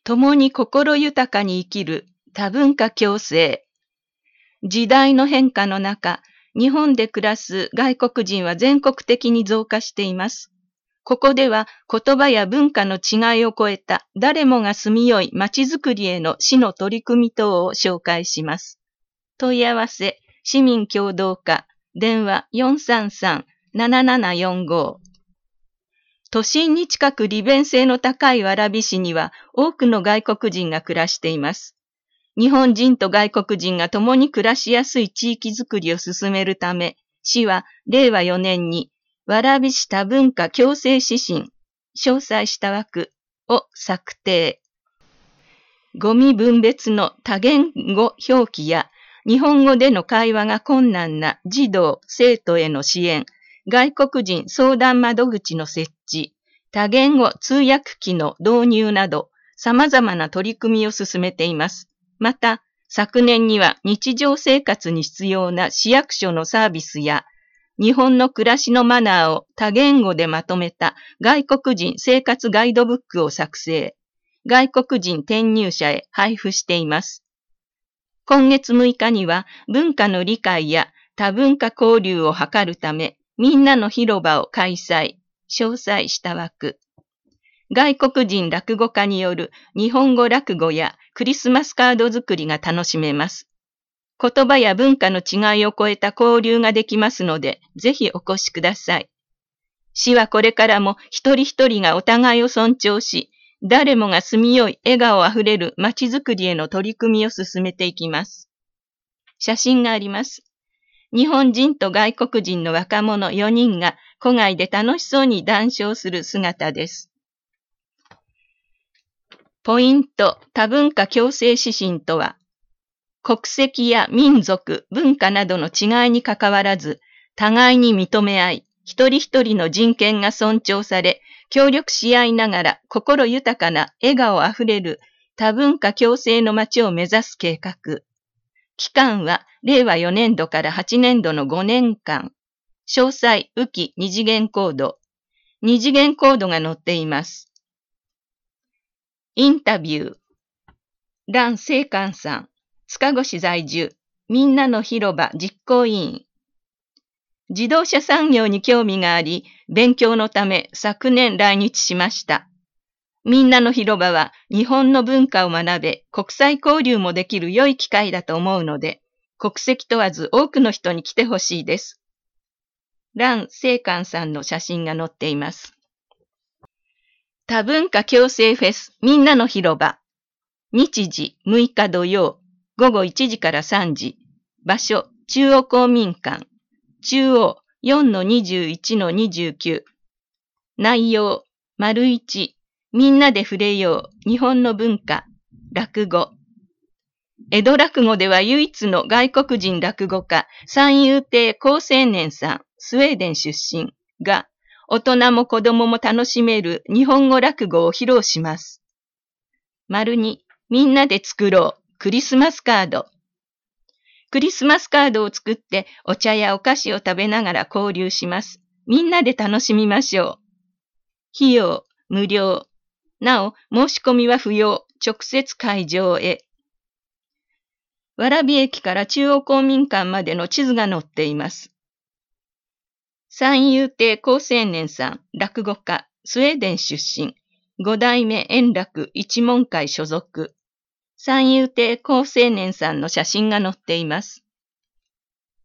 共に心豊かに生きる多文化共生。時代の変化の中、日本で暮らす外国人は全国的に増加しています。ここでは言葉や文化の違いを超えた誰もが住みよい街づくりへの市の取り組み等を紹介します。問い合わせ、市民協同課、電話433-7745。都心に近く利便性の高い蕨市には多くの外国人が暮らしています。日本人と外国人が共に暮らしやすい地域づくりを進めるため、市は令和4年に蕨市多文化共生指針、詳細した枠を策定。ゴミ分別の多言語表記や日本語での会話が困難な児童・生徒への支援、外国人相談窓口の設置、多言語通訳機の導入など、様々な取り組みを進めています。また、昨年には日常生活に必要な市役所のサービスや、日本の暮らしのマナーを多言語でまとめた外国人生活ガイドブックを作成、外国人転入者へ配布しています。今月6日には文化の理解や多文化交流を図るため、みんなの広場を開催、詳細した枠。外国人落語家による日本語落語やクリスマスカード作りが楽しめます。言葉や文化の違いを超えた交流ができますので、ぜひお越しください。市はこれからも一人一人がお互いを尊重し、誰もが住みよい笑顔あふれる街づくりへの取り組みを進めていきます。写真があります。日本人と外国人の若者4人が戸外で楽しそうに談笑する姿です。ポイント、多文化共生指針とは、国籍や民族、文化などの違いにかかわらず、互いに認め合い、一人一人の人権が尊重され、協力し合いながら心豊かな笑顔あふれる多文化共生の街を目指す計画。期間は令和4年度から8年度の5年間。詳細、雨季二次元コード。二次元コードが載っています。インタビュー。蘭聖寛さん、塚越在住、みんなの広場実行委員。自動車産業に興味があり、勉強のため昨年来日しました。みんなの広場は日本の文化を学べ、国際交流もできる良い機会だと思うので、国籍問わず多くの人に来てほしいです。蘭聖寛さんの写真が載っています。多文化共生フェスみんなの広場。日時6日土曜、午後1時から3時。場所、中央公民館。中央 4-21-29。内容、1、みんなで触れよう、日本の文化、落語。江戸落語では唯一の外国人落語家、三遊亭好青年さん、スウェーデン出身が、大人も子供も楽しめる日本語落語を披露します。2、みんなで作ろう、クリスマスカード。クリスマスカードを作ってお茶やお菓子を食べながら交流します。みんなで楽しみましょう。費用、無料。なお、申し込みは不要。直接会場へ。蕨駅から中央公民館までの地図が載っています。三遊亭好青年さん、落語家、スウェーデン出身。五代目円楽一門会所属。三遊亭好青年さんの写真が載っています。